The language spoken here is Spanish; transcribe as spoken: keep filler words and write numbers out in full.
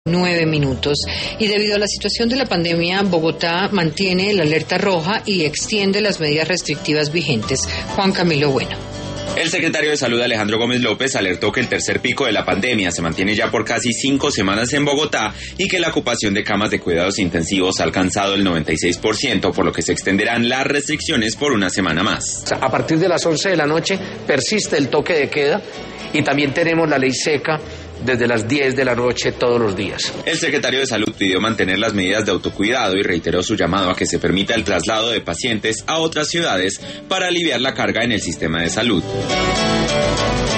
Nueve minutos. Y debido a la situación de la pandemia, Bogotá mantiene la alerta roja y extiende las medidas restrictivas vigentes. Juan Camilo Bueno. El secretario de Salud, Alejandro Gómez López, alertó que el tercer pico de la pandemia se mantiene ya por casi cinco semanas en Bogotá y que la ocupación de camas de cuidados intensivos ha alcanzado el noventa y seis por ciento, por lo que se extenderán las restricciones por una semana más. A partir de las once de la noche persiste el toque de queda y también tenemos la ley seca desde las diez de la noche todos los días. El secretario de Salud pidió mantener las medidas de autocuidado y reiteró su llamado a que se permita el traslado de pacientes a otras ciudades para aliviar la carga en el sistema de salud.